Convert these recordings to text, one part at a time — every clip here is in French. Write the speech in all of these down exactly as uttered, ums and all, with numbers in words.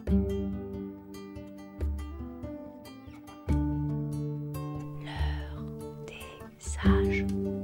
L'heure des sages.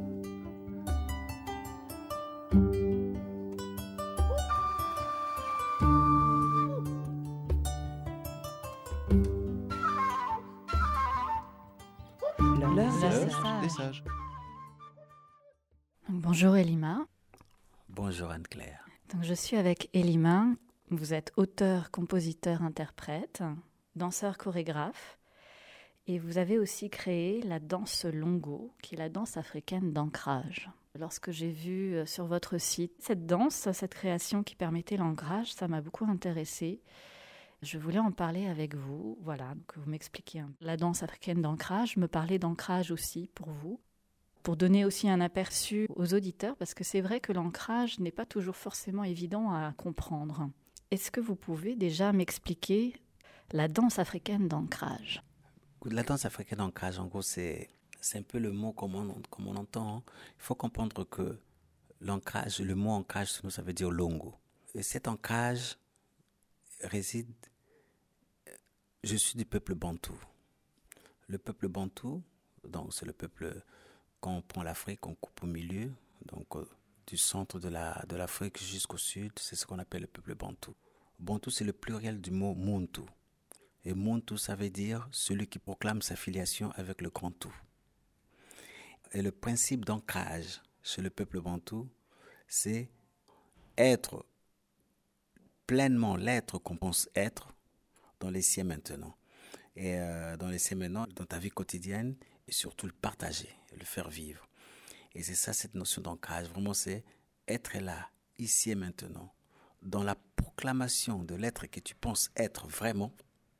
L'heure des sages. Donc, bonjour Elima. Bonjour Anne-Claire. Donc, je suis avec Elima. Vous êtes auteur, compositeur, interprète, danseur, chorégraphe. Et vous avez aussi créé la danse longo, qui est la danse africaine d'ancrage. Lorsque j'ai vu sur votre site cette danse, cette création qui permettait l'ancrage, ça m'a beaucoup intéressée. Je voulais en parler avec vous, voilà, que vous m'expliquiez. La danse africaine d'ancrage, me parler d'ancrage aussi pour vous, pour donner aussi un aperçu aux auditeurs, parce que c'est vrai que l'ancrage n'est pas toujours forcément évident à comprendre. Est-ce que vous pouvez déjà m'expliquer la danse africaine d'ancrage ? La danse africaine d'ancrage, en gros, c'est, c'est un peu le mot comme on, comme on entend. Hein. Il faut comprendre que l'ancrage, le mot ancrage, ça veut dire longo. Et cet ancrage réside... Je suis du peuple bantou. Le peuple bantou, donc c'est le peuple, quand on prend l'Afrique, on coupe au milieu, donc euh, du centre de, la, de l'Afrique jusqu'au sud, c'est ce qu'on appelle le peuple bantou. Bantou, c'est le pluriel du mot muntu. Et muntu, ça veut dire celui qui proclame sa filiation avec le grand tout. Et le principe d'ancrage chez le peuple bantou, c'est être pleinement l'être qu'on pense être dans les siens maintenant. Et euh, dans les siens maintenant, dans ta vie quotidienne, et surtout le partager, le faire vivre. Et c'est ça cette notion d'ancrage. Vraiment, c'est être là, ici et maintenant, dans la proclamation de l'être que tu penses être vraiment,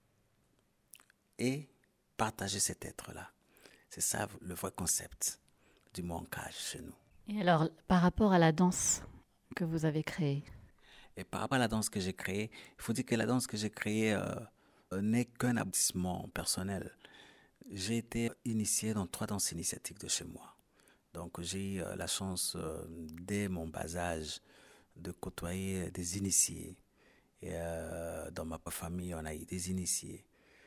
et partager cet être-là. C'est ça le vrai concept du mot ancrage chez nous. Et alors, par rapport à la danse que vous avez créée ? Et par rapport à la danse que j'ai créée, il faut dire que la danse que j'ai créée euh, n'est qu'un aboutissement personnel. J'ai été initié dans trois danses initiatiques de chez moi. Donc j'ai eu euh, la chance, euh, dès mon bas âge, de côtoyer des initiés. Et euh, dans ma famille, on a eu des initiés.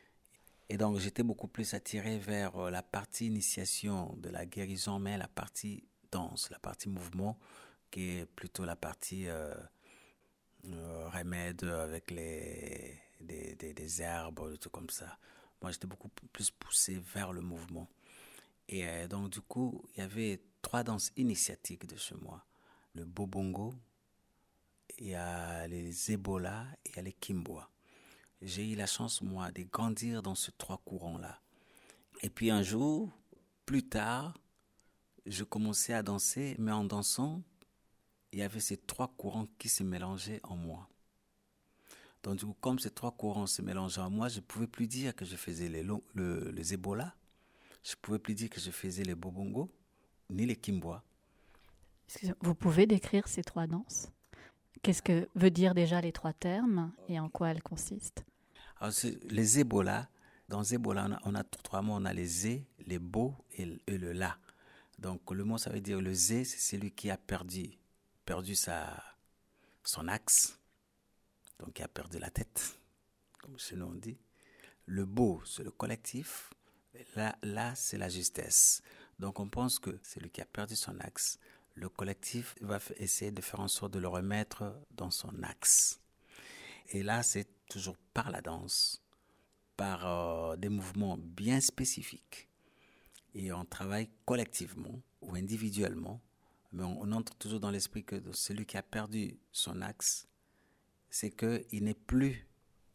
Et donc j'étais beaucoup plus attiré vers euh, la partie initiation de la guérison, mais la partie danse, la partie mouvement, qui est plutôt la partie... Euh, Euh, remèdes avec les, des, des, des herbes, des trucs comme ça. Moi, j'étais beaucoup plus poussé vers le mouvement. Et euh, donc, du coup, il y avait trois danses initiatiques de chez moi. Le bobongo, il y a les ebola et il y a les kimboa. J'ai eu la chance, moi, de grandir dans ces trois courants-là. Et puis un jour, plus tard, je commençais à danser, mais en dansant, il y avait ces trois courants qui se mélangeaient en moi. Donc, du coup, comme ces trois courants se mélangeaient en moi, je ne pouvais plus dire que je faisais les, lo- le, les ebola, je ne pouvais plus dire que je faisais les bobongo, ni les kimboa. Vous pouvez décrire ces trois danses ? Qu'est-ce que veut dire déjà les trois termes et en quoi elles consistent ? Alors, c'est, les ebola, dans ebola, on a, on a trois mots, on a les zé, les bo et, et le la. Donc, le mot, ça veut dire le zé, c'est celui qui a perdu. perdu sa, son axe, donc il a perdu la tête, comme chez nous on dit. Le beau, c'est le collectif. Là, là, c'est la justesse. Donc on pense que celui qui a perdu son axe, le collectif va essayer de faire en sorte de le remettre dans son axe. Et là, c'est toujours par la danse, par euh, des mouvements bien spécifiques. Et on travaille collectivement ou individuellement. Mais on, on entre toujours dans l'esprit que celui qui a perdu son axe, c'est qu'il n'est plus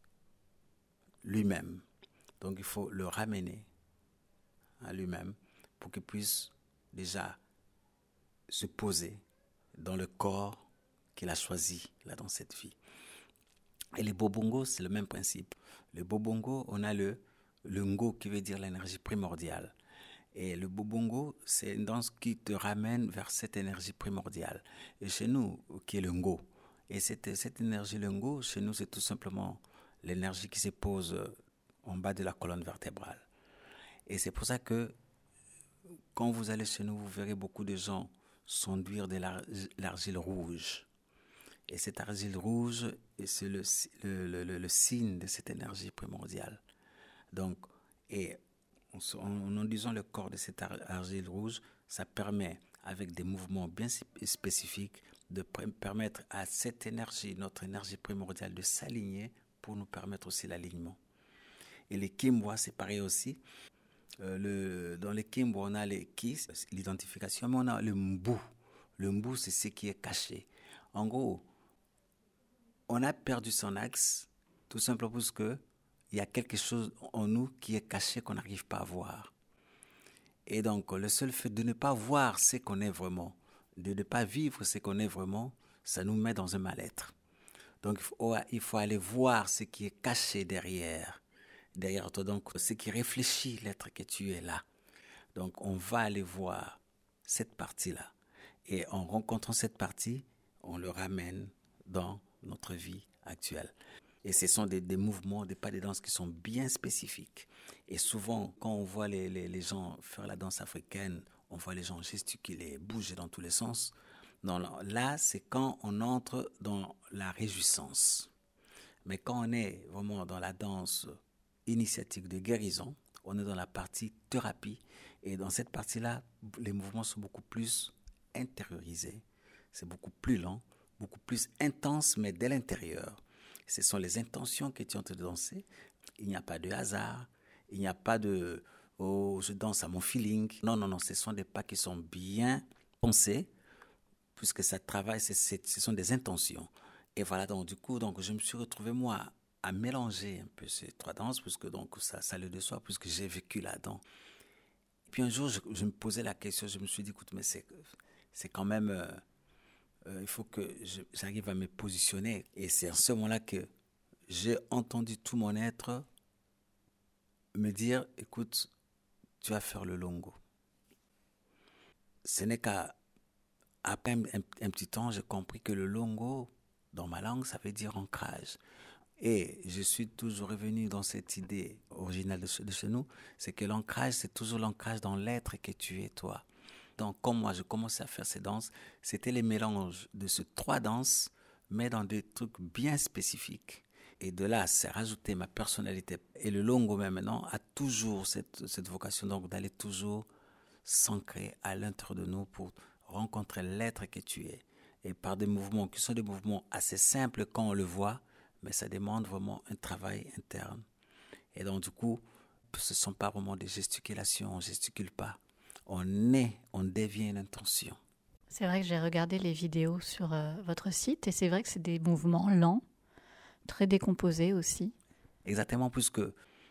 lui-même. Donc il faut le ramener à lui-même pour qu'il puisse déjà se poser dans le corps qu'il a choisi là dans cette vie. Et les bobongos, c'est le même principe. Le bobongo, on a le, le ngo qui veut dire l'énergie primordiale. Et le bobongo, c'est une danse qui te ramène vers cette énergie primordiale. Et chez nous, qui est le ngo. Et cette, cette énergie, le ngo, chez nous, c'est tout simplement l'énergie qui se pose en bas de la colonne vertébrale. Et c'est pour ça que quand vous allez chez nous, vous verrez beaucoup de gens s'enduire de l'ar- l'argile rouge. Et cette argile rouge, c'est le, le, le, le signe de cette énergie primordiale. Donc, et en, en utilisant le corps de cette argile rouge, ça permet, avec des mouvements bien spécifiques, de pr- permettre à cette énergie, notre énergie primordiale, de s'aligner pour nous permettre aussi l'alignement. Et les Kimbwa, c'est pareil aussi. Euh, le, dans les Kimbwa, on a les Ki, l'identification, mais on a le Mbu. Le Mbu, c'est ce qui est caché. En gros, on a perdu son axe, tout simplement parce que il y a quelque chose en nous qui est caché, qu'on n'arrive pas à voir. Et donc, le seul fait de ne pas voir ce qu'on est vraiment, de ne pas vivre ce qu'on est vraiment, ça nous met dans un mal-être. Donc, il faut, il faut aller voir ce qui est caché derrière, derrière toi, donc ce qui réfléchit l'être que tu es là. Donc, on va aller voir cette partie-là. Et en rencontrant cette partie, on le ramène dans notre vie actuelle. Et ce sont des, des mouvements, des pas de danse qui sont bien spécifiques. Et souvent, quand on voit les, les, les gens faire la danse africaine, on voit les gens gesticuler, bouger dans tous les sens. Non, non, là, c'est quand on entre dans la réjouissance. Mais quand on est vraiment dans la danse initiatique de guérison, on est dans la partie thérapie. Et dans cette partie-là, les mouvements sont beaucoup plus intériorisés. C'est beaucoup plus lent, beaucoup plus intense, mais dès l'intérieur. Ce sont les intentions que tu es en train de danser. Il n'y a pas de hasard. Il n'y a pas de « oh, je danse à mon feeling ». Non, non, non. Ce sont des pas qui sont bien pensés, puisque ça travaille, c'est, c'est, ce sont des intentions. Et voilà, donc du coup, donc, je me suis retrouvé, moi, à mélanger un peu ces trois danses, puisque donc, ça, ça allait de soi, puisque j'ai vécu là-dedans. Et puis un jour, je, je me posais la question, je me suis dit, écoute, mais c'est, c'est quand même... Euh, Euh, il faut que je, j'arrive à me positionner. Et c'est à ce moment-là que j'ai entendu tout mon être me dire, écoute, tu vas faire le longo. Ce n'est qu'à après un, un, un petit temps, j'ai compris que le longo, dans ma langue, ça veut dire ancrage. Et je suis toujours revenu dans cette idée originale de, de chez nous, c'est que l'ancrage, c'est toujours l'ancrage dans l'être que tu es, toi. Donc, comme moi, je commençais à faire ces danses, c'était les mélanges de ces trois danses, mais dans des trucs bien spécifiques. Et de là, c'est rajouter ma personnalité. Et le longo, même maintenant, a toujours cette, cette vocation donc d'aller toujours s'ancrer à l'intérieur de nous pour rencontrer l'être que tu es. Et par des mouvements qui sont des mouvements assez simples quand on le voit, mais ça demande vraiment un travail interne. Et donc, du coup, ce ne sont pas vraiment des gesticulations, on ne gesticule pas. On est, on devient une intention. C'est vrai que j'ai regardé les vidéos sur euh, votre site et c'est vrai que c'est des mouvements lents, très décomposés aussi. Exactement, puisque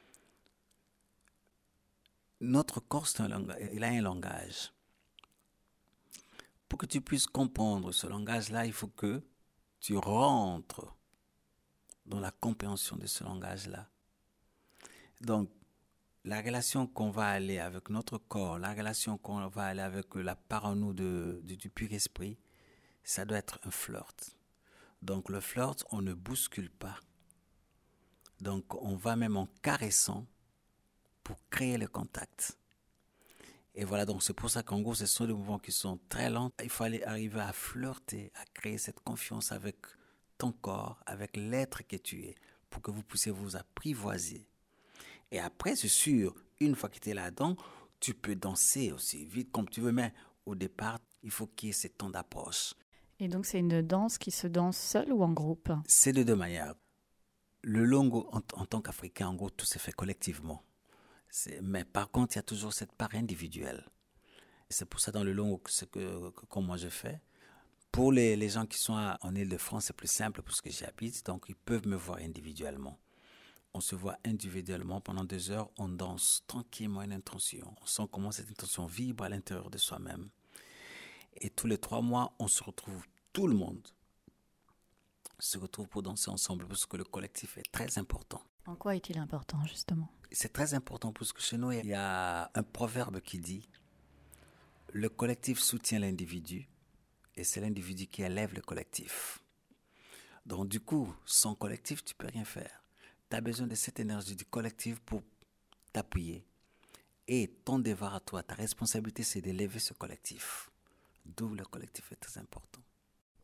notre corps, c'est un langage, il a un langage. Pour que tu puisses comprendre ce langage-là, il faut que tu rentres dans la compréhension de ce langage-là. Donc, la relation qu'on va aller avec notre corps, la relation qu'on va aller avec la part en nous de, de, du pur esprit, ça doit être un flirt. Donc le flirt, on ne bouscule pas. Donc on va même en caressant pour créer le contact. Et voilà, donc c'est pour ça qu'en gros, ce sont des mouvements qui sont très lents. Il faut aller arriver à flirter, à créer cette confiance avec ton corps, avec l'être que tu es, pour que vous puissiez vous apprivoiser. Et après, c'est sûr, une fois que tu es là-dedans, tu peux danser aussi vite comme tu veux, mais au départ, il faut qu'il y ait ce temps d'approche. Et donc, c'est une danse qui se danse seule ou en groupe ? C'est de deux manières. Le longo, en, en tant qu'Africain, en gros, tout se fait collectivement. C'est, mais par contre, il y a toujours cette part individuelle. Et c'est pour ça, dans le longo, que, que, que, comme moi je fais, pour les, les gens qui sont à, en Île-de-France, c'est plus simple parce que j'y habite, donc ils peuvent me voir individuellement. On se voit individuellement pendant deux heures, on danse tranquillement une intention. On sent comment cette intention vibre à l'intérieur de soi-même. Et tous les trois mois, on se retrouve, tout le monde se retrouve pour danser ensemble parce que le collectif est très important. En quoi est-il important, justement ? C'est très important parce que chez nous, il y a un proverbe qui dit « Le collectif soutient l'individu et c'est l'individu qui élève le collectif. » Donc du coup, sans collectif, tu ne peux rien faire. Tu as besoin de cette énergie du collectif pour t'appuyer. Et ton devoir à toi, ta responsabilité, c'est d'élever ce collectif. D'où le collectif est très important.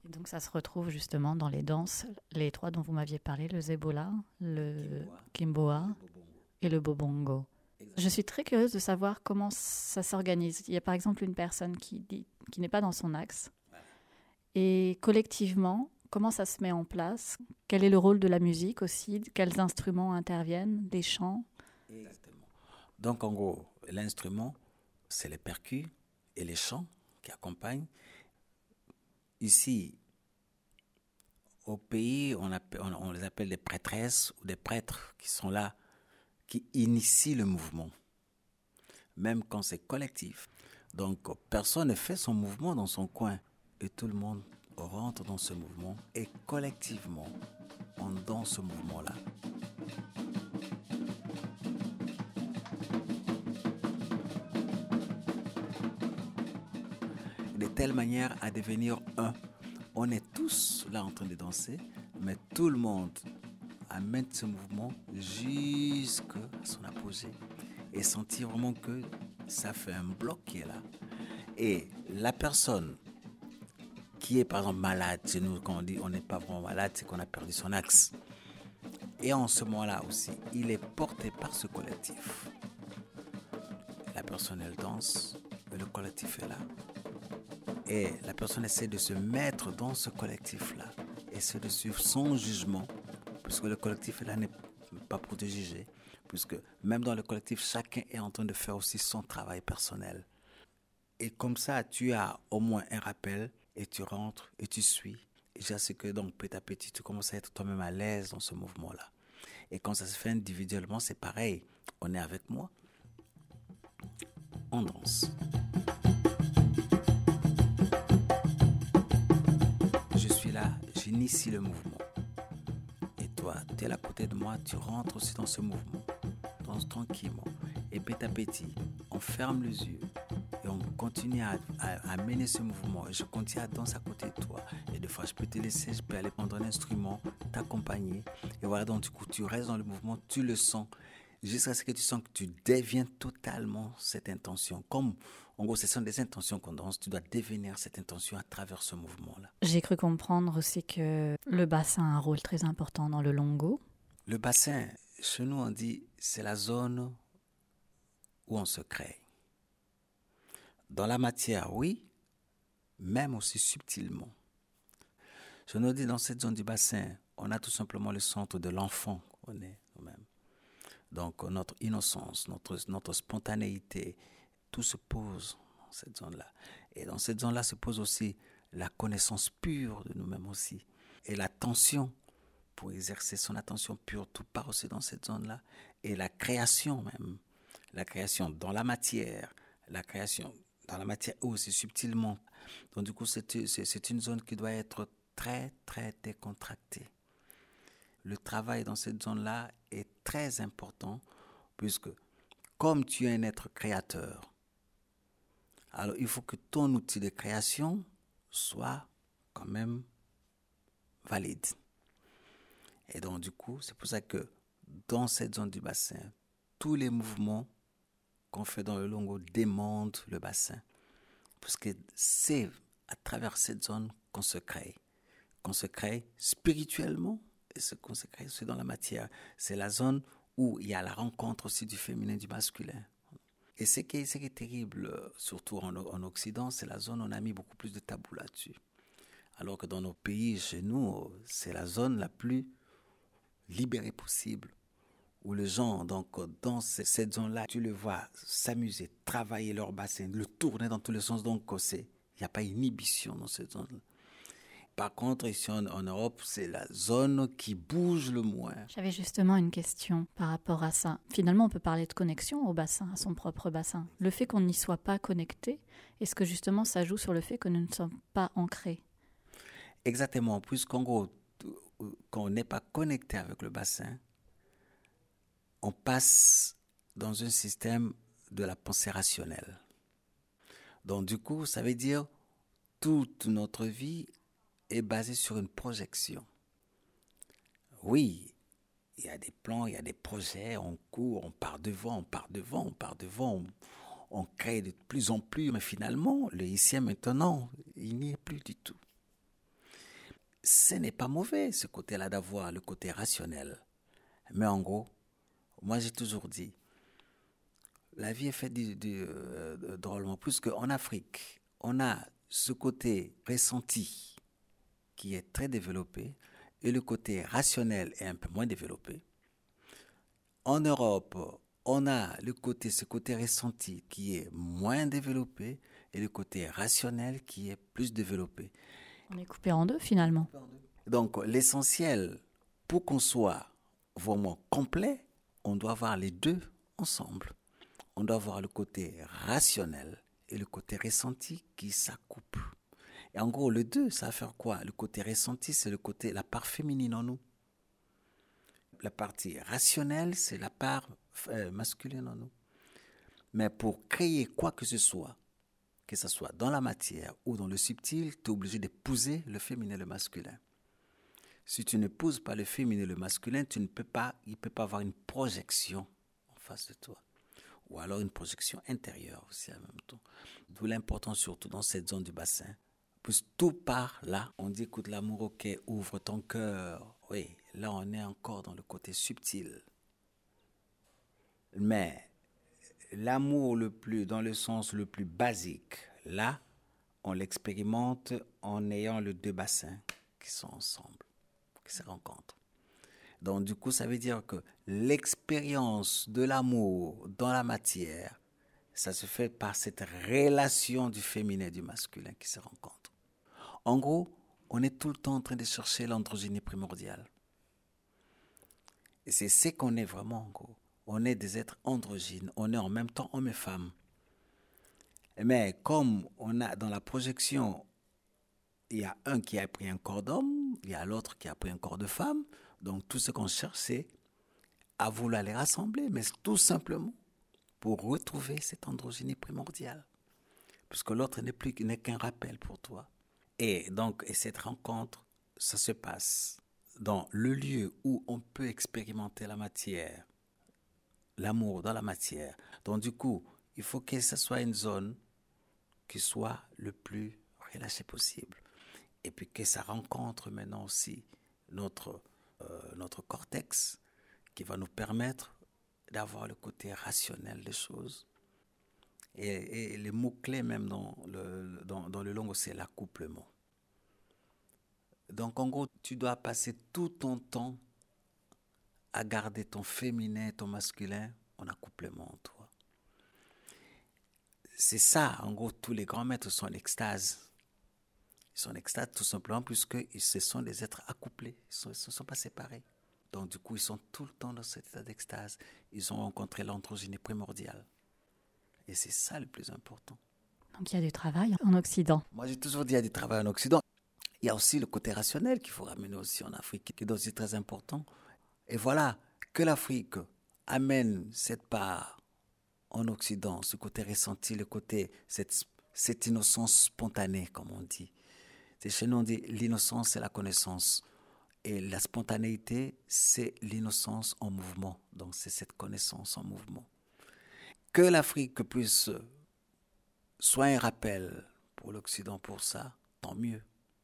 Et donc ça se retrouve justement dans les danses, les trois dont vous m'aviez parlé, le zebola, le kimboa et le bobongo. Je suis très curieuse de savoir comment ça s'organise. Il y a par exemple une personne qui, dit, qui n'est pas dans son axe. Et collectivement, comment ça se met en place? Quel est le rôle de la musique aussi? Quels instruments interviennent? Des chants? Exactement. Donc en gros, l'instrument, c'est les percus et les chants qui accompagnent. Ici, au pays, on, appelle, on, on les appelle des prêtresses ou des prêtres qui sont là, qui initient le mouvement, même quand c'est collectif. Donc, personne ne fait son mouvement dans son coin et tout le monde rentre dans ce mouvement et collectivement, on danse ce mouvement-là. De telle manière à devenir un. On est tous là en train de danser, mais tout le monde amène ce mouvement jusqu'à son apogée et sentir vraiment que ça fait un bloc qui est là. Et la personne qui est par exemple malade, chez nous quand on dit on n'est pas vraiment malade, c'est qu'on a perdu son axe. Et en ce moment-là aussi, il est porté par ce collectif. La personne elle danse, et le collectif est là. Et la personne essaie de se mettre dans ce collectif-là, essaie de suivre son jugement, puisque le collectif est là n'est pas pour te juger, puisque même dans le collectif, chacun est en train de faire aussi son travail personnel. Et comme ça, tu as au moins un rappel, et tu rentres, et tu suis. Et je sais que donc petit à petit, tu commences à être toi-même à l'aise dans ce mouvement-là. Et quand ça se fait individuellement, c'est pareil. On est avec moi, on danse. Je suis là, j'initie le mouvement. Et toi, tu es là à côté de moi, tu rentres aussi dans ce mouvement. Danse tranquillement. Et petit à petit, on ferme les yeux et on continue à, à, à mener ce mouvement. Et je continue à danser à côté de toi. Et des fois, je peux te laisser, je peux aller prendre un instrument, t'accompagner. Et voilà, donc du coup, tu restes dans le mouvement, tu le sens. Jusqu'à ce que tu sens que tu deviens totalement cette intention. Comme, en gros, ce sont des intentions qu'on danse, tu dois devenir cette intention à travers ce mouvement-là. J'ai cru comprendre aussi que le bassin a un rôle très important dans le longo. Le bassin, chez nous, on dit, c'est la zone où on se crée. Dans la matière, oui, même aussi subtilement. Je nous dis, dans cette zone du bassin, on a tout simplement le centre de l'enfant qu'on est nous-mêmes. Donc notre innocence, notre, notre spontanéité, tout se pose dans cette zone-là. Et dans cette zone-là se pose aussi la connaissance pure de nous-mêmes aussi. Et l'attention, pour exercer son attention pure, tout part aussi dans cette zone-là. Et la création même, la création dans la matière, la création dans la matière aussi subtilement. Donc du coup, c'est, c'est, c'est une zone qui doit être très, très décontractée. Le travail dans cette zone-là est très important puisque comme tu es un être créateur, alors il faut que ton outil de création soit quand même valide. Et donc du coup, c'est pour ça que dans cette zone du bassin, tous les mouvements qu'on fait dans le longo demandent le bassin. Parce que c'est à travers cette zone qu'on se crée. Qu'on se crée spirituellement et ce qu'on se crée aussi dans la matière. C'est la zone où il y a la rencontre aussi du féminin et du masculin. Et ce qui est, ce qui est terrible, surtout en, en Occident, c'est la zone où on a mis beaucoup plus de tabous là-dessus. Alors que dans nos pays, chez nous, c'est la zone la plus libérée possible. Où les gens, donc, dans cette zone-là, tu les vois s'amuser, travailler leur bassin, le tourner dans tous les sens. Donc, il n'y a pas d'inhibition dans cette zone-là. Par contre, ici en, en Europe, c'est la zone qui bouge le moins. J'avais justement une question par rapport à ça. Finalement, on peut parler de connexion au bassin, à son propre bassin. Le fait qu'on n'y soit pas connecté, est-ce que justement ça joue sur le fait que nous ne sommes pas ancrés? Exactement, puisqu'en gros, quand on n'est pas connecté avec le bassin, on passe dans un système de la pensée rationnelle. Donc du coup, ça veut dire toute notre vie est basée sur une projection. Oui, il y a des plans, il y a des projets, on court, on part devant, on part devant, on part devant, on, on crée de plus en plus, mais finalement, le ici et maintenant, il n'y est plus du tout. ce n'est pas mauvais, ce côté-là, d'avoir le côté rationnel. Mais en gros, moi j'ai toujours dit, la vie est faite du, du, euh, drôlement plus qu'en Afrique. On a ce côté ressenti qui est très développé et le côté rationnel est un peu moins développé. En Europe, on a le côté, ce côté ressenti qui est moins développé et le côté rationnel qui est plus développé. On est coupé en deux finalement. Donc l'essentiel, pour qu'on soit vraiment complet, on doit avoir les deux ensemble. On doit avoir le côté rationnel et le côté ressenti qui s'accouplent. Et en gros, les deux, ça va faire quoi? Le côté ressenti, c'est le côté, la part féminine en nous. La partie rationnelle, c'est la part euh, masculine en nous. Mais pour créer quoi que ce soit, que ce soit dans la matière ou dans le subtil, tu es obligé d'épouser le féminin et le masculin. Si tu n'épouses pas le féminin et le masculin, tu ne peux pas, il ne peut pas avoir une projection en face de toi. Ou alors une projection intérieure aussi en même temps. D'où l'importance surtout dans cette zone du bassin. Puis tout part là. On dit écoute l'amour, ok, ouvre ton cœur. Oui, là on est encore dans le côté subtil. Mais l'amour le plus, dans le sens le plus basique, là, on l'expérimente en ayant les deux bassins qui sont ensemble, qui se rencontrent. Donc du coup, ça veut dire que l'expérience de l'amour dans la matière, ça se fait par cette relation du féminin et du masculin qui se rencontrent. En gros, on est tout le temps en train de chercher l'androgynie primordiale. Et c'est ce qu'on est vraiment, en gros. On est des êtres androgynes, on est en même temps hommes et femmes. Mais comme on a dans la projection, il y a un qui a pris un corps d'homme, il y a l'autre qui a pris un corps de femme, donc tout ce qu'on cherche, c'est à vouloir les rassembler, mais tout simplement pour retrouver cette androgynie primordiale. Puisque l'autre n'est plus n'est qu'un rappel pour toi. Et donc, et cette rencontre, ça se passe dans le lieu où on peut expérimenter la matière, l'amour dans la matière. Donc du coup, il faut que ce soit une zone qui soit le plus relâchée possible. Et puis que ça rencontre maintenant aussi notre, euh, notre cortex qui va nous permettre d'avoir le côté rationnel des choses. Et, et les mots-clés même dans le, dans, dans le langue, c'est l'accouplement. Donc en gros, tu dois passer tout ton temps à garder ton féminin et ton masculin en accouplement en toi. C'est ça, en gros, tous les grands maîtres sont en extase. Ils sont en extase tout simplement puisque ce sont des êtres accouplés, ils ne se sont pas séparés. Donc du coup, ils sont tout le temps dans cet état d'extase. Ils ont rencontré l'androgynie primordiale. Et c'est ça le plus important. Donc il y a du travail en Occident. Moi, j'ai toujours dit qu'il y a du travail en Occident. Il y a aussi le côté rationnel qu'il faut ramener aussi en Afrique, qui est aussi très important. Et voilà, que l'Afrique amène cette part en Occident, ce côté ressenti, le côté, cette, cette innocence spontanée, comme on dit. C'est chez nous, on dit l'innocence, c'est la connaissance. Et la spontanéité, c'est l'innocence en mouvement. Donc, c'est cette connaissance en mouvement. Que l'Afrique puisse soit un rappel pour l'Occident pour ça, tant mieux.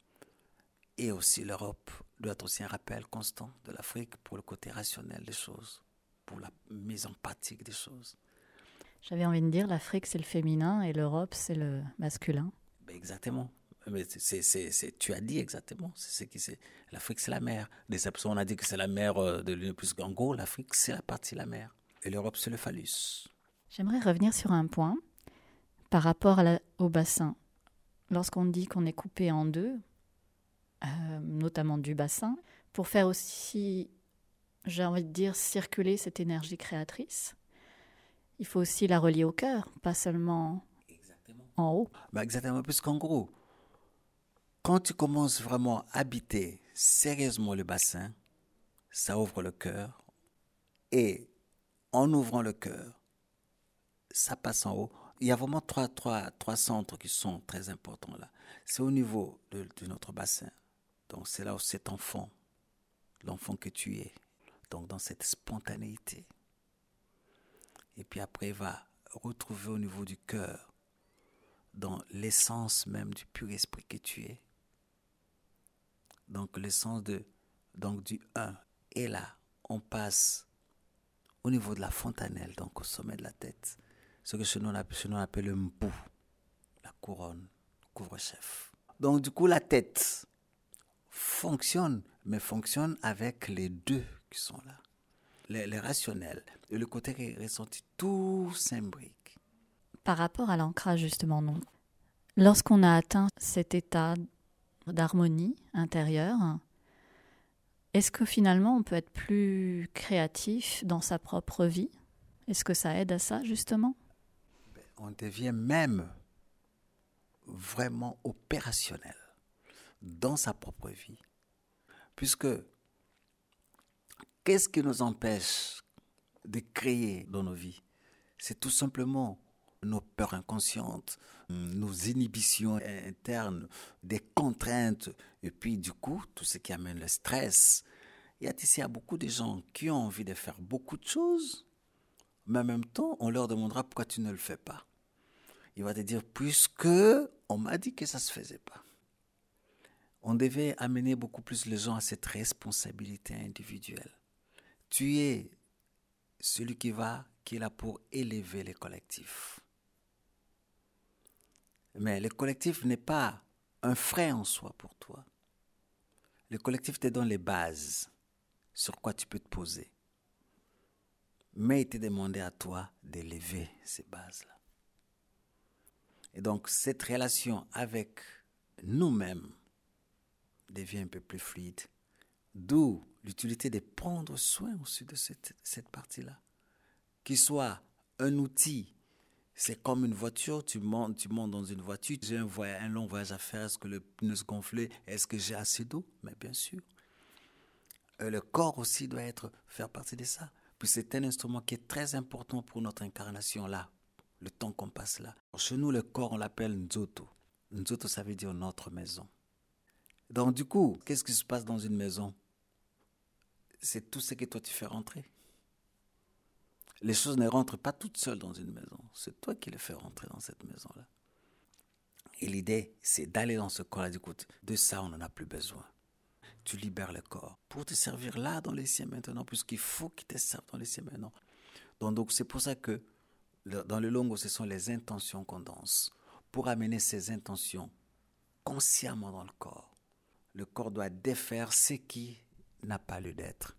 Et aussi l'Europe doit être aussi un rappel constant de l'Afrique pour le côté rationnel des choses, pour la mise en pratique des choses. J'avais envie de dire, l'Afrique c'est le féminin et l'Europe c'est le masculin. Ben exactement. Mais c'est, c'est, c'est, tu as dit exactement. C'est ce qui c'est. L'Afrique c'est la mer. Des personnes on a dit que c'est la mer de l'Union, plus qu'en gros l'Afrique c'est la partie de la mer. Et l'Europe c'est le phallus. J'aimerais revenir sur un point par rapport à la, au bassin. Lorsqu'on dit qu'on est coupé en deux, euh, notamment du bassin, pour faire aussi, j'ai envie de dire, circuler cette énergie créatrice, il faut aussi la relier au cœur, pas seulement exactement. En haut. Bah exactement, puisqu'en gros, quand tu commences vraiment à habiter sérieusement le bassin, ça ouvre le cœur. Et en ouvrant le cœur, ça passe en haut. Il y a vraiment trois, trois, trois centres qui sont très importants là. C'est au niveau de, de notre bassin. Donc c'est là où cet enfant, l'enfant que tu es, donc dans cette spontanéité. Et puis après, il va retrouver au niveau du cœur, dans l'essence même du pur esprit que tu es. donc le sens de, donc du un. Et là, on passe au niveau de la fontanelle, donc au sommet de la tête, ce que chez nous on appelle, chez nous on appelle le mpou, la couronne, couvre-chef. Donc du coup, la tête fonctionne, mais fonctionne avec les deux qui sont là. Les, les rationnels et le côté qui est ressenti, tout s'imbrique. Par rapport à l'ancrage, justement, non. Lorsqu'on a atteint cet état d'harmonie intérieure, est-ce que finalement on peut être plus créatif dans sa propre vie? Est-ce que ça aide à ça, justement? On devient même vraiment opérationnel dans sa propre vie. Puisque, qu'est-ce qui nous empêche de créer dans nos vies? C'est tout simplement nos peurs inconscientes, nos inhibitions internes, des contraintes, et puis du coup, tout ce qui amène le stress. Il y a ici il y a beaucoup de gens qui ont envie de faire beaucoup de choses, mais en même temps, on leur demandera pourquoi tu ne le fais pas. Il va te dire, puisque on m'a dit que ça ne se faisait pas. On devait amener beaucoup plus les gens à cette responsabilité individuelle. Tu es celui qui va, qui est là pour élever les collectifs. Mais le collectif n'est pas un frein en soi pour toi. Le collectif te donne les bases sur quoi tu peux te poser. Mais il t'est demandé à toi d'élever ces bases-là. Et donc, cette relation avec nous-mêmes devient un peu plus fluide. D'où l'utilité de prendre soin aussi de cette, cette partie-là. Qu'il soit un outil. C'est comme une voiture, tu montes, tu montes dans une voiture, j'ai un, voyage, un long voyage à faire, est-ce que le pneu se gonfle, est-ce que j'ai assez d'eau? Mais bien sûr. Euh, le corps aussi doit être, faire partie de ça. Puis c'est un instrument qui est très important pour notre incarnation là, le temps qu'on passe là. Chez nous, le corps, on l'appelle Nzoto. Nzoto, ça veut dire notre maison. Donc du coup, qu'est-ce qui se passe dans une maison? C'est tout ce que toi tu fais rentrer. Les choses ne rentrent pas toutes seules dans une maison. C'est toi qui les fais rentrer dans cette maison-là. Et l'idée, c'est d'aller dans ce corps-là. Écoute, de ça, on n'en a plus besoin. Tu libères le corps pour te servir là dans les siens maintenant, puisqu'il faut qu'il te serve dans les siens maintenant. Donc, donc c'est pour ça que dans le longo, ce sont les intentions qu'on danse. Pour amener ces intentions consciemment dans le corps. Le corps doit défaire ce qui n'a pas lieu d'être.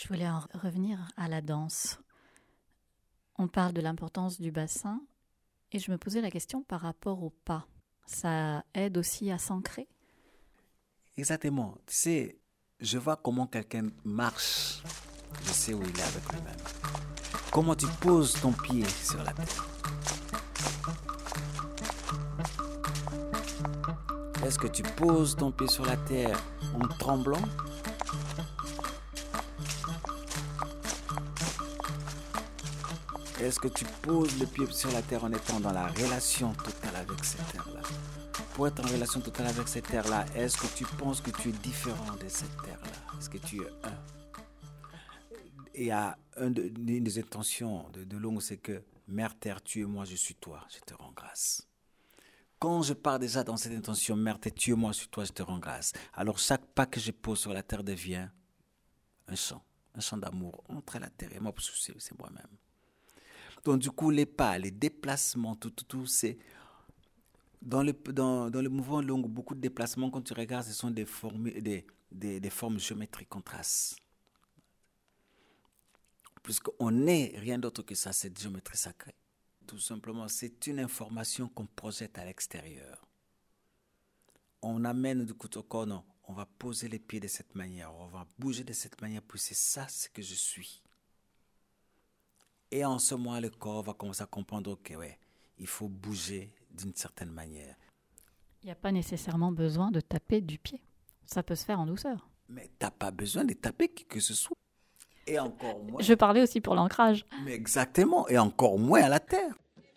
Je voulais en revenir à la danse. On parle de l'importance du bassin et je me posais la question par rapport au pas. Ça aide aussi à s'ancrer? Exactement. Tu sais, je vois comment quelqu'un marche. Je sais où il est avec lui-même. Comment tu poses ton pied sur la terre. Est-ce que tu poses ton pied sur la terre en tremblant? Est-ce que tu poses le pied sur la terre en étant dans la relation totale avec cette terre-là? Pour être en relation totale avec cette terre-là, est-ce que tu penses que tu es différent de cette terre-là? Est-ce que tu es un? Et à un de, une des intentions de, de Longo, c'est que Mère Terre, tu es moi, je suis toi, je te rends grâce. Quand je pars déjà dans cette intention, Mère Terre, tu es moi, je suis toi, je te rends grâce. Alors chaque pas que je pose sur la terre devient un chant, un chant d'amour entre la terre et moi, parce que c'est, c'est moi-même. Donc du coup, les pas, les déplacements, tout, tout, tout, c'est... Dans le, dans, dans le mouvement Longo, beaucoup de déplacements, quand tu regardes, ce sont des, formu, des, des, des formes géométriques qu'on trace. Puisqu'on n'est rien d'autre que ça, cette géométrie sacrée. Tout simplement, c'est une information qu'on projette à l'extérieur. On amène du coup au corps, non, on va poser les pieds de cette manière, on va bouger de cette manière, puis c'est ça ce que je suis. Et en ce moment, le corps va commencer à comprendre que ouais, il faut bouger d'une certaine manière. Il n'y a pas nécessairement besoin de taper du pied. Ça peut se faire en douceur. Mais tu n'as pas besoin de taper qui que ce soit. Et encore moins. Je parlais aussi pour l'ancrage. Mais exactement, et encore moins à la terre.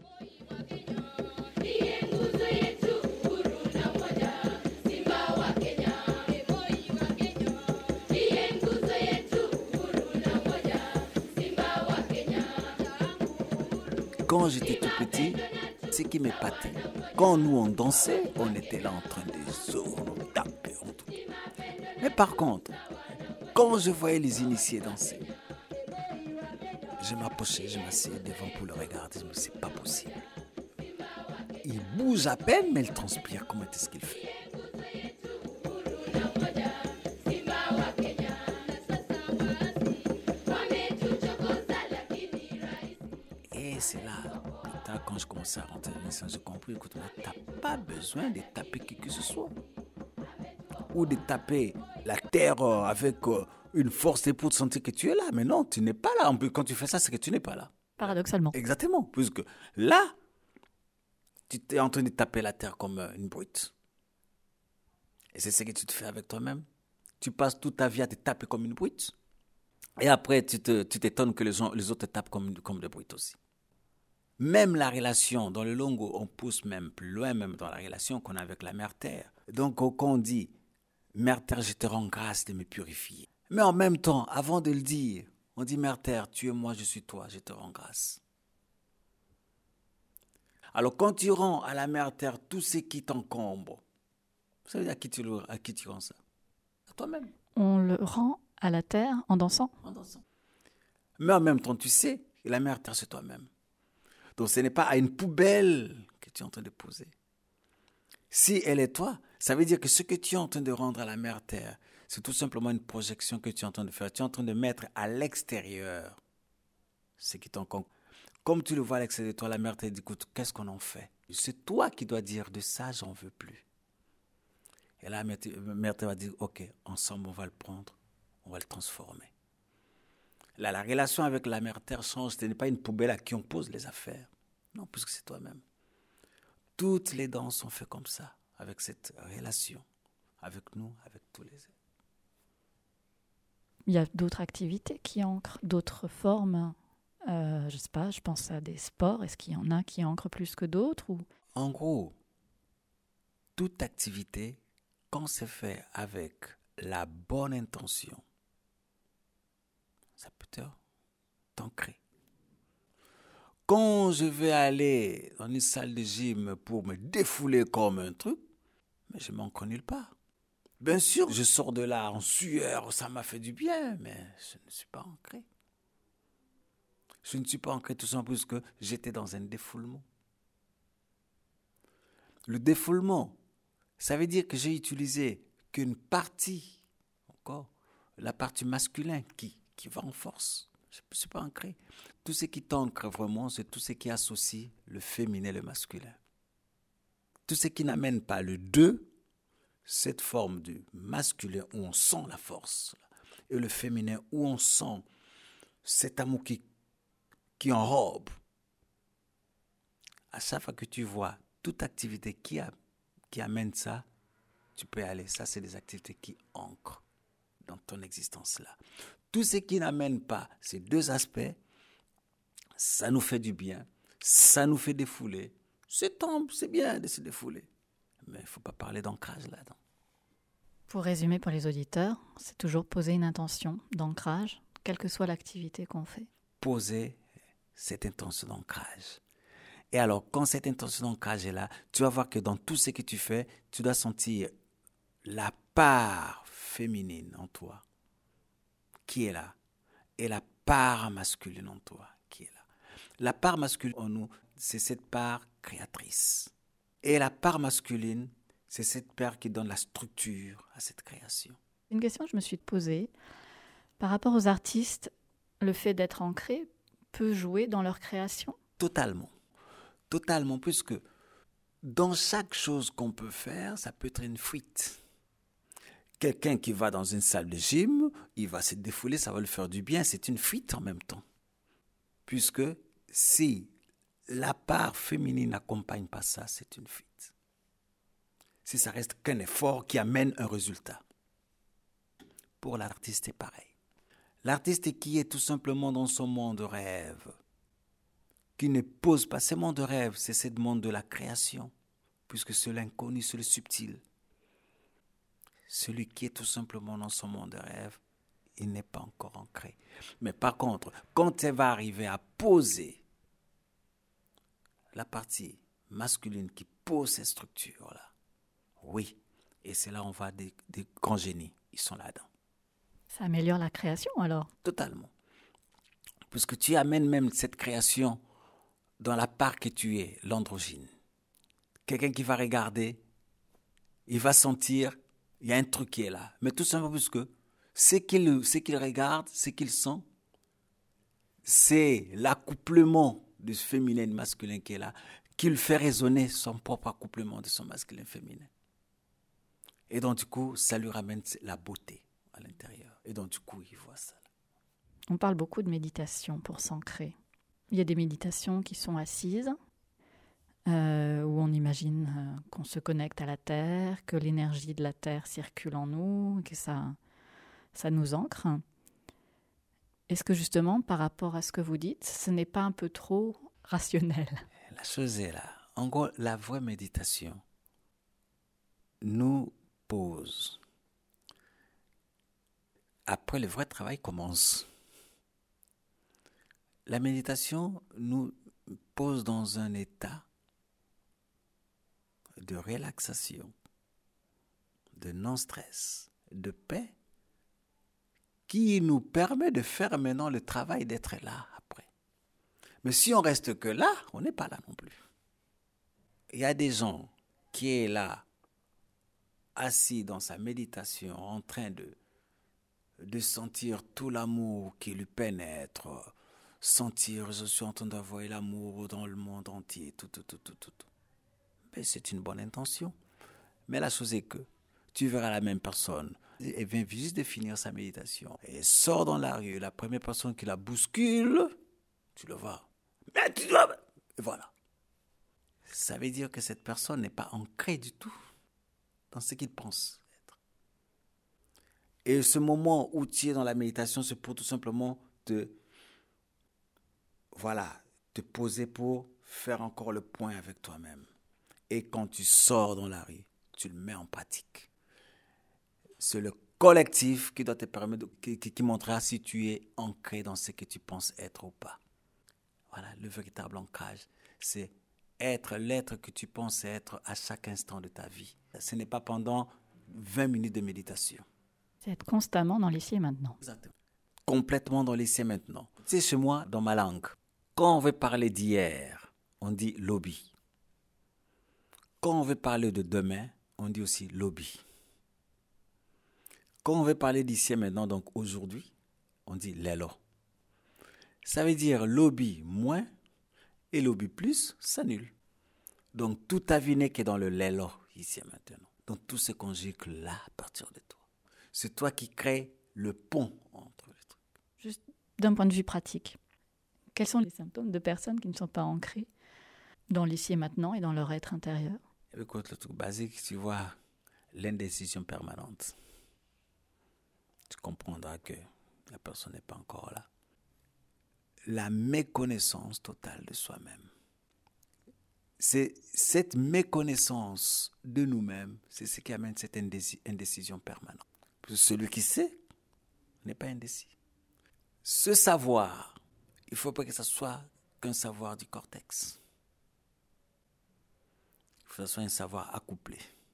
Quand j'étais tout petit, ce qui m'épatait, quand nous on dansait, on était là en train de zoner, on tapait, on tout. Mais par contre, quand je voyais les initiés danser, je m'approchais, je m'asseyais devant pour le regarder, je me disais, c'est pas possible. Il bouge à peine, mais il transpire, comment est-ce qu'il fait? Et c'est là, plus tard, quand je commençais à rentrer dans les j'ai compris, écoute, tu n'as pas besoin de taper qui que ce soit. Ou de taper la terre avec une force pour te sentir que tu es là. Mais non, tu n'es pas là. En plus, quand tu fais ça, c'est que tu n'es pas là. Paradoxalement. Exactement. Puisque là, tu es en train de taper la terre comme une brute. Et c'est ce que tu te fais avec toi-même. Tu passes toute ta vie à te taper comme une brute. Et après, tu, te, tu t'étonnes que les, gens, les autres te tapent comme, comme des brutes aussi. Même la relation, dans le Longo, on pousse même plus loin, même dans la relation qu'on a avec la Mère Terre. Donc, quand on dit, Mère Terre, je te rends grâce de me purifier. Mais en même temps, avant de le dire, on dit, Mère Terre, tu es moi, je suis toi, je te rends grâce. Alors, quand tu rends à la Mère Terre tout ce qui t'encombre, vous savez à qui tu, le, à qui tu rends ça? À toi-même. On le rend à la terre en dansant. En dansant. Mais en même temps, tu sais, la Mère Terre, c'est toi-même. Donc, ce n'est pas à une poubelle que tu es en train de poser. Si elle est toi, ça veut dire que ce que tu es en train de rendre à la Mère Terre, c'est tout simplement une projection que tu es en train de faire. Tu es en train de mettre à l'extérieur ce qui t'encombre. Comme tu le vois à l'extérieur de toi, la Mère Terre dit, écoute, qu'est-ce qu'on en fait? C'est toi qui dois dire de ça, j'en veux plus. Et là, la Mère Terre va dire, ok, ensemble, on va le prendre, on va le transformer. Là, la relation avec la Mère Terre change. Ce n'est pas une poubelle à qui on pose les affaires. Non, puisque c'est toi-même. Toutes les danses sont faites comme ça, avec cette relation, avec nous, avec tous les êtres. Il y a d'autres activités qui ancrent, d'autres formes. Euh, je ne sais pas, je pense à des sports. Est-ce qu'il y en a qui ancrent plus que d'autres ou... En gros, toute activité, quand c'est fait avec la bonne intention, ça peut t'ancrer. Quand je vais aller dans une salle de gym pour me défouler comme un truc, mais je m'ancre nulle part. Bien sûr, je sors de là en sueur, ça m'a fait du bien, mais je ne suis pas ancré. Je ne suis pas ancré tout simplement parce que j'étais dans un défoulement. Le défoulement, ça veut dire que j'ai utilisé qu'une partie, encore, la partie masculine qui qui va en force. Je ne suis pas ancré. Tout ce qui t'ancre vraiment, c'est tout ce qui associe le féminin et le masculin. Tout ce qui n'amène pas le deux, cette forme du masculin où on sent la force, et le féminin où on sent cet amour qui, qui enrobe. À chaque fois que tu vois toute activité qui, a, qui amène ça, tu peux y aller. Ça, c'est des activités qui ancrent dans ton existence-là. Tout ce qui n'amène pas ces deux aspects, ça nous fait du bien, ça nous fait défouler. C'est temps, c'est bien de se défouler. Mais il ne faut pas parler d'ancrage là-dedans. Pour résumer pour les auditeurs, c'est toujours poser une intention d'ancrage, quelle que soit l'activité qu'on fait. Poser cette intention d'ancrage. Et alors, quand cette intention d'ancrage est là, tu vas voir que dans tout ce que tu fais, tu dois sentir la part féminine en toi qui est là et la part masculine en toi qui est là. La part masculine en nous, c'est cette part créatrice. Et la part masculine, c'est cette part qui donne la structure à cette création. Une question que je me suis posée, par rapport aux artistes, le fait d'être ancré peut jouer dans leur création ? Totalement. Totalement, puisque dans chaque chose qu'on peut faire, ça peut être une fuite. Quelqu'un qui va dans une salle de gym, il va se défouler, ça va lui faire du bien, c'est une fuite en même temps. Puisque si la part féminine n'accompagne pas ça, c'est une fuite. Si ça reste qu'un effort qui amène un résultat. Pour l'artiste, c'est pareil. L'artiste qui est tout simplement dans son monde de rêve, qui ne pose pas ce monde de rêve, c'est ce monde de la création, puisque c'est l'inconnu, c'est le subtil. Celui qui est tout simplement dans son monde de rêve, il n'est pas encore ancré. Mais par contre, quand il va arriver à poser la partie masculine qui pose ces structures-là, oui, et c'est là où on voit des, des grands génies, ils sont là-dedans. Ça améliore la création alors ? Totalement. Puisque tu amènes même cette création dans la part que tu es, l'androgyne. Quelqu'un qui va regarder, il va sentir, il y a un truc qui est là. Mais tout simplement parce que ce qu'il, ce qu'il regarde, ce qu'il sent, c'est l'accouplement du féminin et du masculin qui est là, qui le fait résonner son propre accouplement de son masculin et féminin. Et donc du coup, ça lui ramène la beauté à l'intérieur. Et donc du coup, il voit ça. On parle beaucoup de méditation pour s'ancrer. Il y a des méditations qui sont assises, euh, où on imagine euh, qu'on se connecte à la Terre, que l'énergie de la Terre circule en nous, que ça, ça nous ancre. Est-ce que justement, par rapport à ce que vous dites, ce n'est pas un peu trop rationnel ? La chose est là. En gros, la vraie méditation nous pose. Après, le vrai travail commence. La méditation nous pose dans un état de relaxation, de non-stress, de paix, qui nous permet de faire maintenant le travail d'être là après. Mais si on reste que là, on n'est pas là non plus. Il y a des gens qui sont là, assis dans sa méditation, en train de, de sentir tout l'amour qui lui pénètre, sentir, je suis en train d'envoyer l'amour dans le monde entier, tout, tout, tout, tout, tout. Mais c'est une bonne intention. Mais la chose est que tu verras la même personne, elle vient juste de finir sa méditation, et sort dans la rue, la première personne qui la bouscule, tu le vois. Mais tu dois... Et voilà. Ça veut dire que cette personne n'est pas ancrée du tout dans ce qu'il pense être. Et ce moment où tu es dans la méditation, c'est pour tout simplement te... Voilà, te poser pour faire encore le point avec toi-même. Et quand tu sors dans la rue, tu le mets en pratique. C'est le collectif qui doit te permettre, de, qui, qui montrera si tu es ancré dans ce que tu penses être ou pas. Voilà, le véritable ancrage, c'est être l'être que tu penses être à chaque instant de ta vie. Ce n'est pas pendant vingt minutes de méditation. C'est être constamment dans l'ici et maintenant. Exactement. Complètement dans l'ici et maintenant. Tu sais, chez moi, dans ma langue, quand on veut parler d'hier, on dit lobby. Quand on veut parler de demain, on dit aussi lobby. Quand on veut parler d'ici et maintenant, donc aujourd'hui, on dit l'élo. Ça veut dire l'obi moins et l'obi plus s'annule. Donc toute ta vie n'est que dans le l'élo, ici et maintenant. Donc tout se conjugue là à partir de toi. C'est toi qui crée le pont entre les trucs. Juste d'un point de vue pratique, quels sont les symptômes de personnes qui ne sont pas ancrées dans l'ici et maintenant et dans leur être intérieur? Écoute, le truc basique, tu vois, l'indécision permanente. Tu comprendras que la personne n'est pas encore là. La méconnaissance totale de soi-même. C'est cette méconnaissance de nous-mêmes, c'est ce qui amène cette indéci- indécision permanente. Parce que celui qui sait n'est pas indécis. Ce savoir, il ne faut pas que ce soit qu'un savoir du cortex. Il faut que ce soit un savoir accouplé.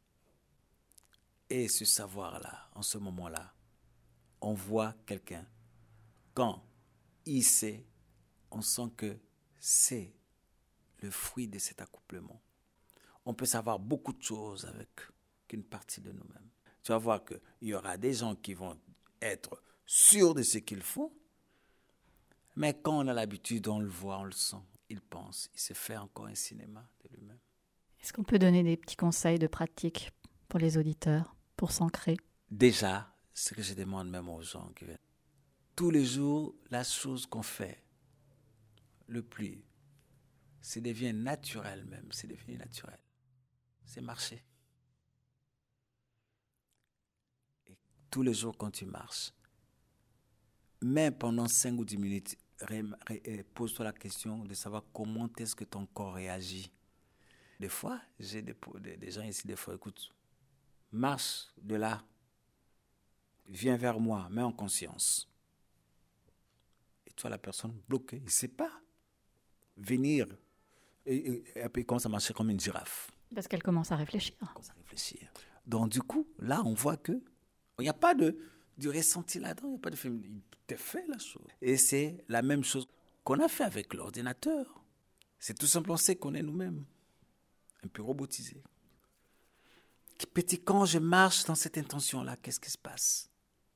Et ce savoir-là, en ce moment-là, on voit quelqu'un. Quand il sait, on sent que c'est le fruit de cet accouplement. On peut savoir beaucoup de choses avec qu'une partie de nous-mêmes. Tu vas voir qu'il y aura des gens qui vont être sûrs de ce qu'ils font, mais quand on a l'habitude, on le voit, on le sent, il pense, il se fait encore un cinéma de lui-même. Est-ce qu'on peut donner des petits conseils de pratique pour les auditeurs, pour s'ancrer? Déjà, ce que je demande même aux gens qui viennent, tous les jours, la chose qu'on fait le plus, c'est devient naturel même, c'est devenu naturel. C'est marcher. Et tous les jours quand tu marches, même pendant cinq ou dix minutes, ré, ré, pose-toi la question de savoir comment est-ce que ton corps réagit. Des fois, j'ai des, des, des gens ici, des fois, écoute, marche de là, viens vers moi, mets en conscience. Et toi, la personne bloquée, il ne sait pas venir. Et, et, et après, il commence à marcher comme une girafe. Parce qu'elle commence à réfléchir. Elle commence à réfléchir. Donc, du coup, là, on voit que il n'y a pas de, de ressenti là-dedans, il n'y a pas de film. Il te fait la chose. Et c'est la même chose qu'on a fait avec l'ordinateur. C'est tout simplement ce qu'on est nous-mêmes. Un peu robotisé. Petit, quand je marche dans cette intention-là, qu'est-ce qui se passe?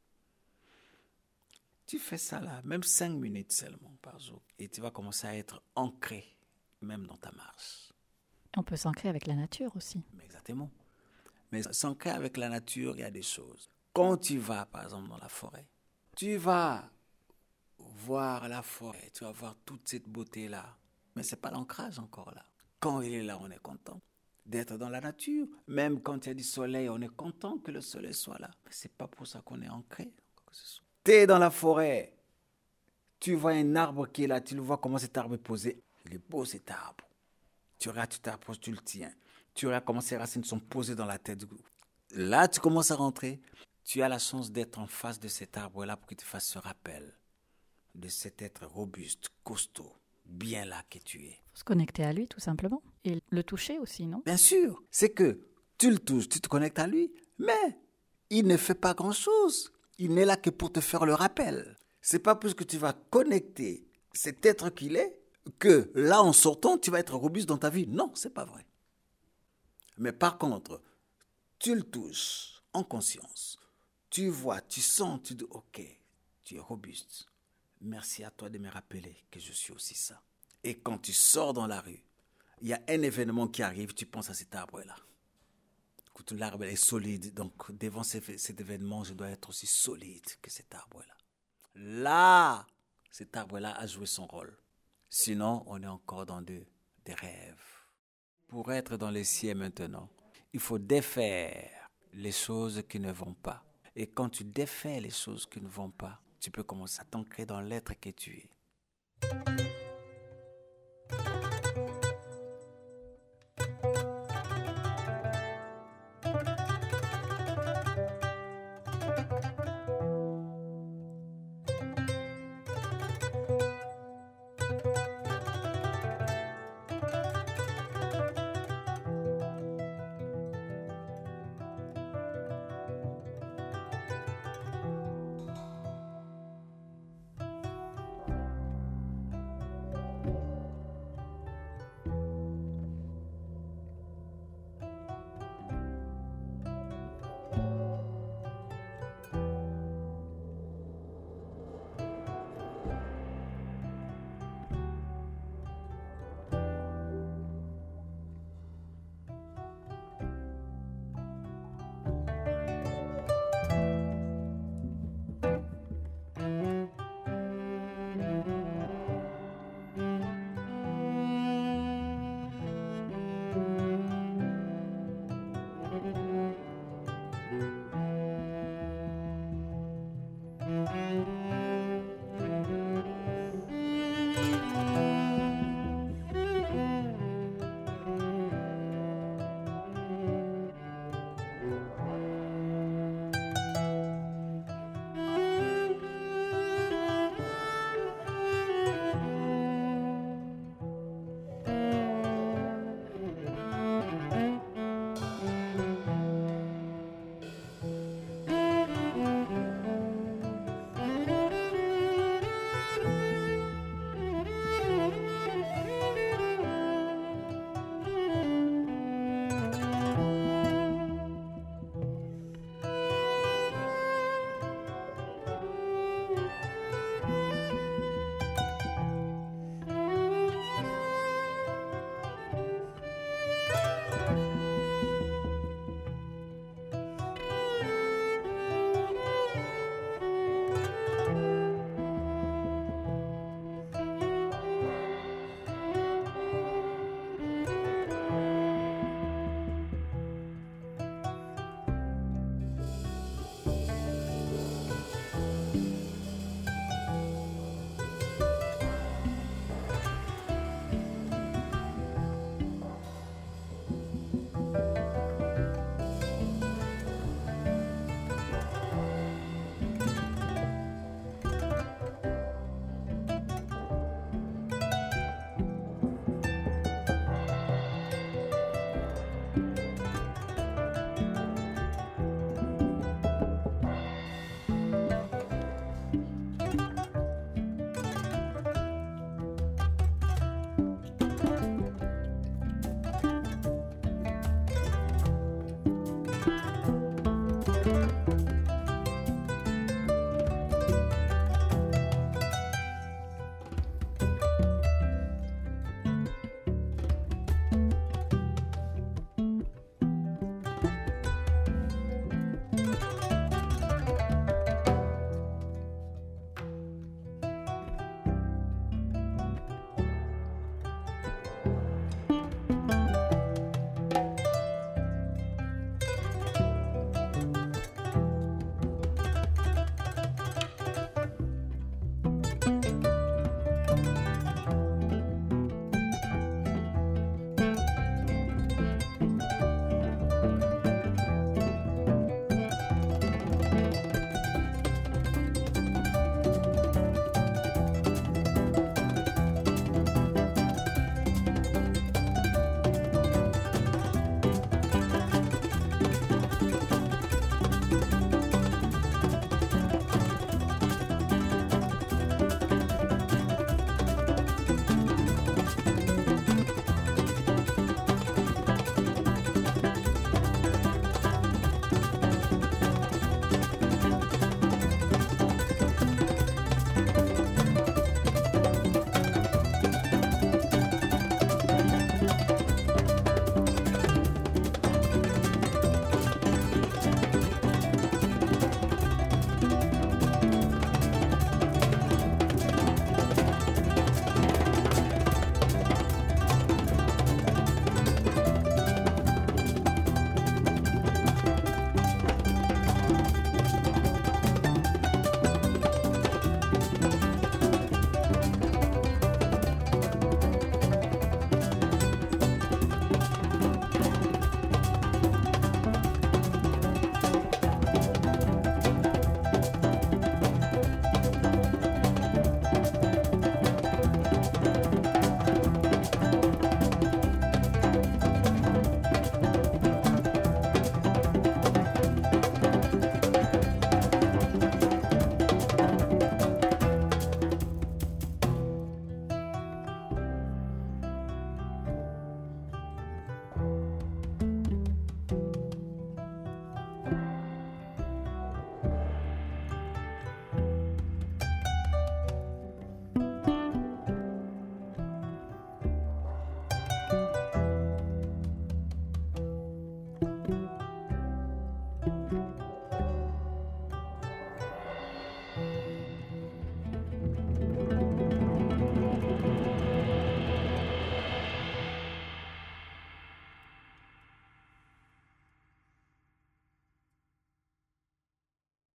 Tu fais ça là, même cinq minutes seulement par jour, et tu vas commencer à être ancré, même dans ta marche. On peut s'ancrer avec la nature aussi. Mais exactement. Mais s'ancrer avec la nature, il y a des choses. Quand tu vas, par exemple, dans la forêt, tu vas voir la forêt, tu vas voir toute cette beauté-là. Mais ce n'est pas l'ancrage encore là. Quand il est là, on est content d'être dans la nature. Même quand il y a du soleil, on est content que le soleil soit là. Mais ce n'est pas pour ça qu'on est ancré. Tu es dans la forêt, tu vois un arbre qui est là, tu le vois comment cet arbre est posé. Il est beau cet arbre. Tu regardes, tu t'approches, tu le tiens. Tu regardes comment ses racines sont posées dans la tête. Là, tu commences à rentrer. Tu as la chance d'être en face de cet arbre-là pour qu'il te fasse ce rappel de cet être robuste, costaud, bien là que tu es. Il faut se connecter à lui, tout simplement. Et le toucher aussi, non? Bien sûr. C'est que tu le touches, tu te connectes à lui, mais il ne fait pas grand-chose. Il n'est là que pour te faire le rappel. C'est pas parce que tu vas connecter cet être qu'il est que là, en sortant, tu vas être robuste dans ta vie. Non, c'est pas vrai. Mais par contre, tu le touches en conscience. Tu vois, tu sens, tu dis, ok, tu es robuste. Merci à toi de me rappeler que je suis aussi ça. Et quand tu sors dans la rue, il y a un événement qui arrive, tu penses à cet arbre-là. Écoute, l'arbre est solide, donc devant cet événement, je dois être aussi solide que cet arbre-là. Là, cet arbre-là a joué son rôle. Sinon, on est encore dans de, des rêves. Pour être dans les cieux maintenant, il faut défaire les choses qui ne vont pas. Et quand tu défais les choses qui ne vont pas, tu peux commencer à t'ancrer dans l'être que tu es.